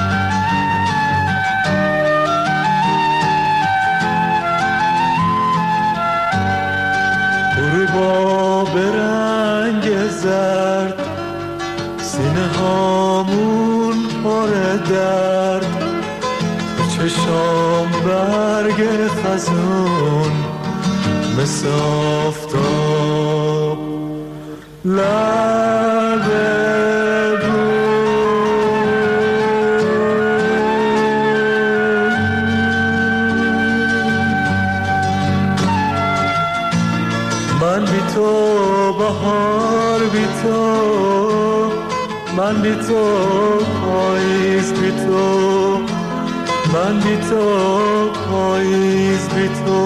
غروبا به رنگ زرد سینه هامون پر درد چشام برگ خزون مثل آفتاب لب من بی تو بهار بی تو من بی تو پاییز بی تو من بی تو پاییز بی تو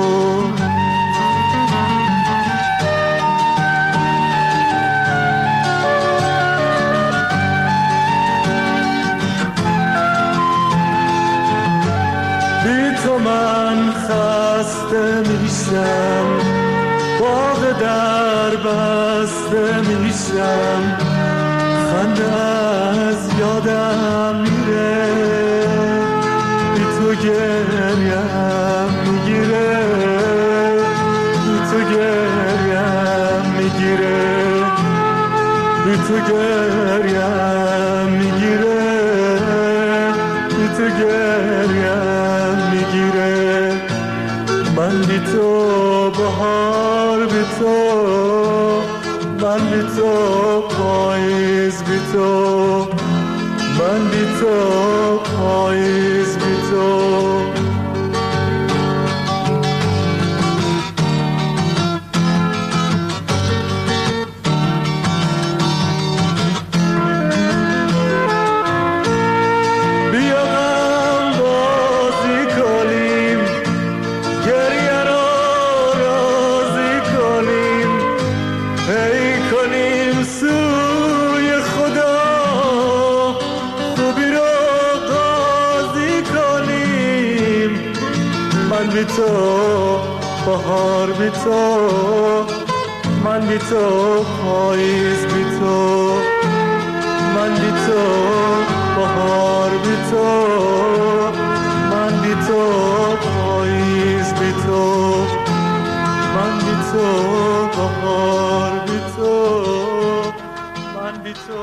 بی تو من خسته میشم باغ در بسته میشم خنده از یادم میره بی تو گریم میگیره بی تو گریم میگیره بی تو گریم میگیره بی تو گریم میگیره من بی تو بهار بی تو من بی تو پاییز بی تو من بی تو پاییز بی تو بیا هم بازی کنیم گریه رو راضی کنیم ای کنیم سوی خدا خوبی رو قاضی کنیم من بی تو بهار بی تو من بی تو پاییز بی تو من بی تو بهار بی تو من بی تو پاییز بی تو من بی تو بهار بی تو من بی تو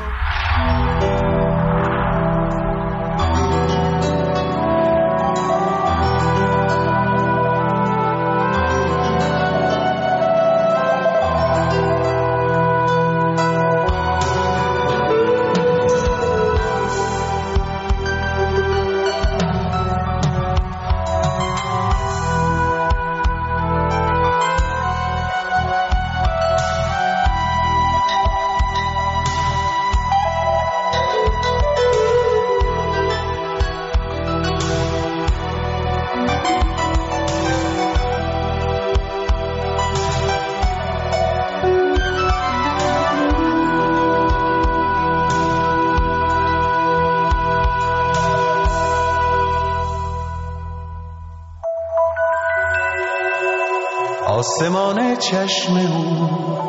آسمان چشم او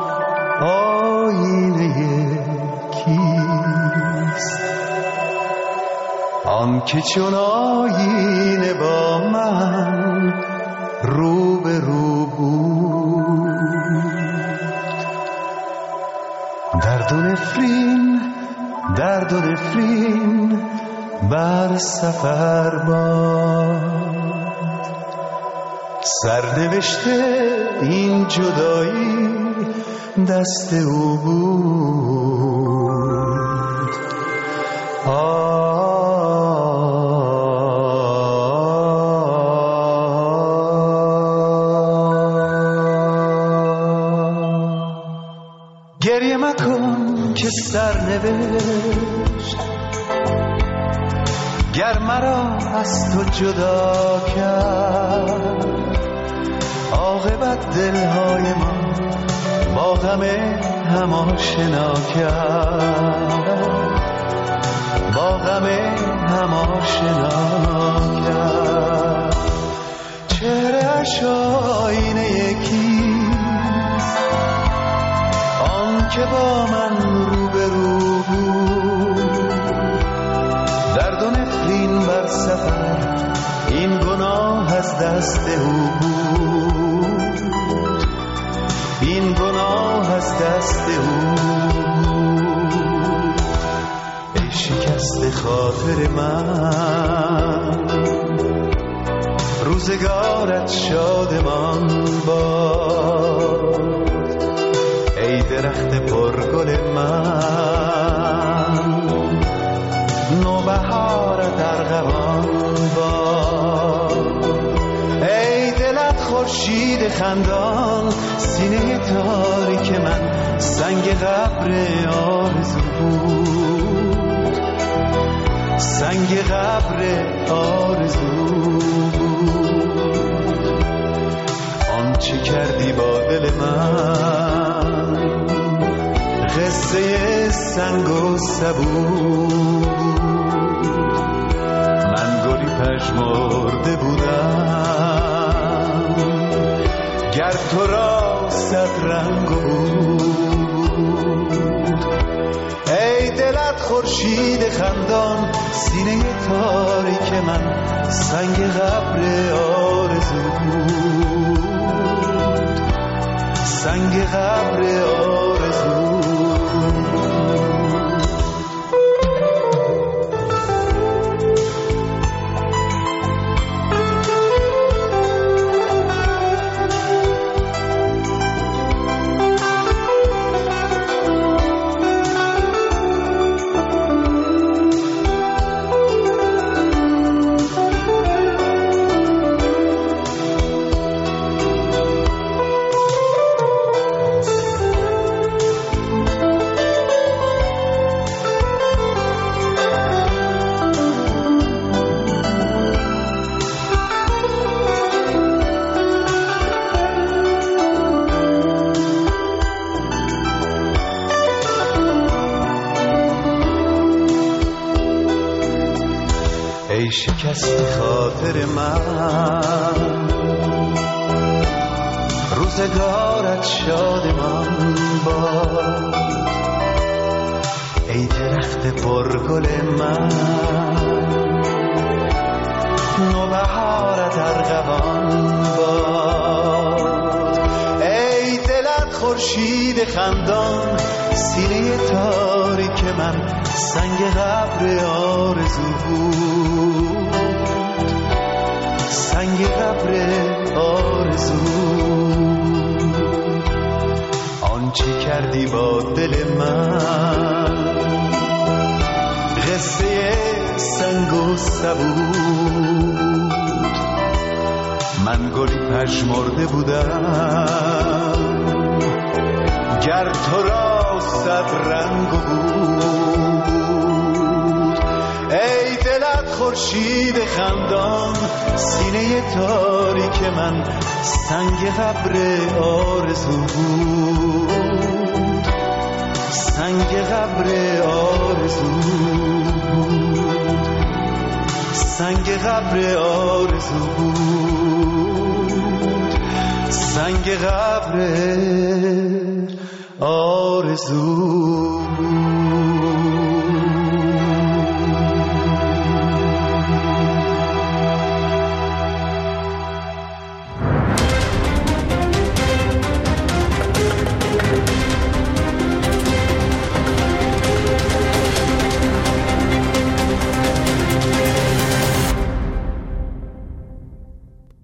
آینه کیست آن که چون آینه با من رو به رو بود درد و نفرین درد و نفرین بر سفر باد سرنوشته این جدایی دست او بود گریه مکن که سرنوشت گر مرا از تو جدا کرد عاقبت دلهای ما با غم هم آشنا کرد با غم هم آشنا کرد چهره‌اش آینه یکیست آن که با من رو دست او بود، این گناه از دست او بود. ای شکست خاطر من، روزگارت شادمان باد. ای درخت پرگل من، نوبهارت ارغوان باد. ای دلت خورشید خندان، سینه تاریک من سنگ قبر آرزو بود، سنگ قبر آرزو بود. آنچه کردی با دل من، قصه سنگ و سبو. من گلی پژمرده بودم، گر تو را صد رنگ بود. ای دلت خورشید خندان، سینه تاریک من سنگ قبر آرزو بود، سنگ قبر آرزو. ای شکست خاطر من، روزگارت شادمان باد. ای درخت پرگل من، نوبهارت ارغوان باد. ای دلت خورشید خندان، سینه تاریک من سنگ قبر آرزو بود، سنگ قبر آرزو. آنچه کردی با دل من، قصه سنگ و سبود. من گلی پژمرده بودم، گر تو را صد رنگ بود. ای دلت خورشید خندان، سینه تاریک من سنگ قبر آرزو بود، سنگ قبر آرزو بود، سنگ قبر آرزو بود، سنگ قبر آرزو بود.